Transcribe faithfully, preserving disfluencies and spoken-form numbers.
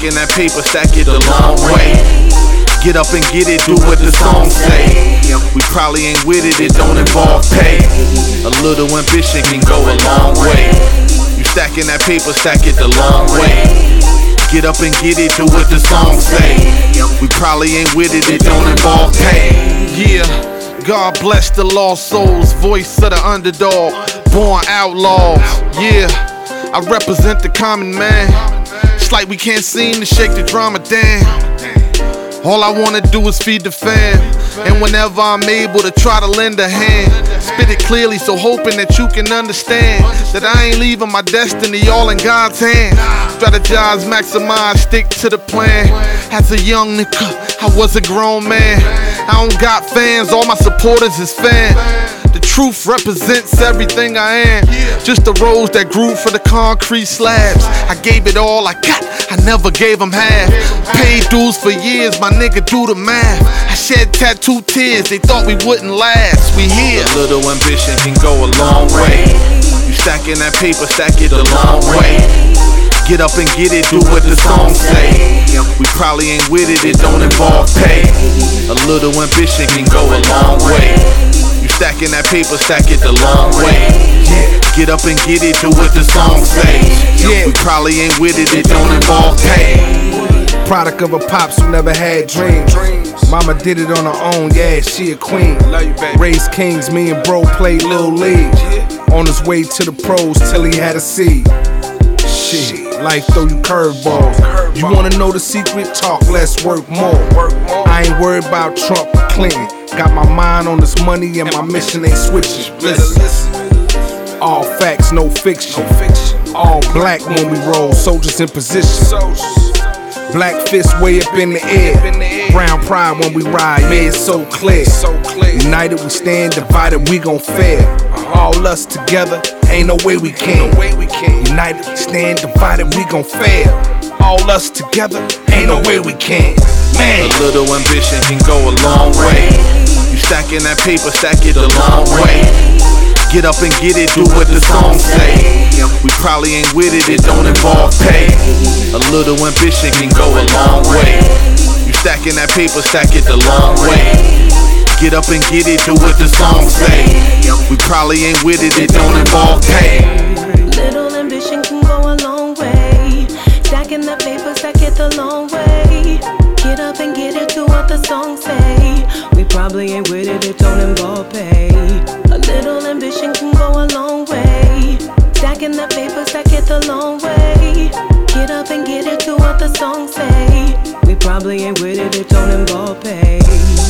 stacking that paper, stack it the long way. Get up and get it, do what the song say. We probably ain't with it, it don't involve pay. A little ambition can go a long way. You stacking that paper, stack it the long way. Get up and get it, do what the song say. We probably ain't with it, it don't involve pay. Yeah, God bless the lost souls, voice of the underdog, born outlaws. Yeah, I represent the common man. It's like we can't seem to shake the drama down. All I wanna do is feed the fam, and whenever I'm able to try to lend a hand, spit it clearly, so hoping that you can understand that I ain't leaving my destiny all in God's hands. Strategize, maximize, stick to the plan. As a young nigga, I was a grown man. I don't got fans, all my supporters is fans. The truth represents everything I am. Just the rose that grew from the concrete slabs. I gave it all I got, I never gave them half. Paid dues for years, my nigga do the math. I shed tattoo tears, they thought we wouldn't last. We here. A little ambition can go a long way. You stacking that paper, stack it the long way. Get up and get it, do what the song say. We probably ain't with it, it don't involve pay. A little ambition can go a long way. You stacking that paper, stack it the long way. Get up and get it, do what the song say. We probably ain't with it, it don't involve pay. Product of a pops who never had dreams. Mama did it on her own, yeah, she a queen. Raised kings, me and bro played Lil League. On his way to the pros till he had a seed. Shit, life throw you curveballs. You wanna know the secret? Talk less, work more. I ain't worried about Trump or Clinton. Got my mind on this money and my mission ain't switching. Listen, all facts, no fiction. All black when we roll, soldiers in position. Black fist way up in the air. Brown pride when we ride, yeah, it's so clear. United we stand, divided we gon' fare. All us together, ain't no way we can. United we stand, divided we gon' fare. All us together, ain't no way we can. Man, a little ambition can go a long way. You stacking that paper, stack it a long way. Get up and get it, do what the song say. We probably ain't with it, it don't involve pay. A little ambition can go a long way. You stacking that paper, stack it the long way. Get up and get it, do what the song say. We probably ain't with it, it don't involve pay. Little ambition can go a long way. Stacking that paper, stack it the long way. Get up and get it, do what the song say. We probably ain't with it, it don't involve pay. A little ambition can go a long way. Stacking that paper, stack it the long way. Get up and get it, do what the song say. We probably ain't with it, it don't involve pay.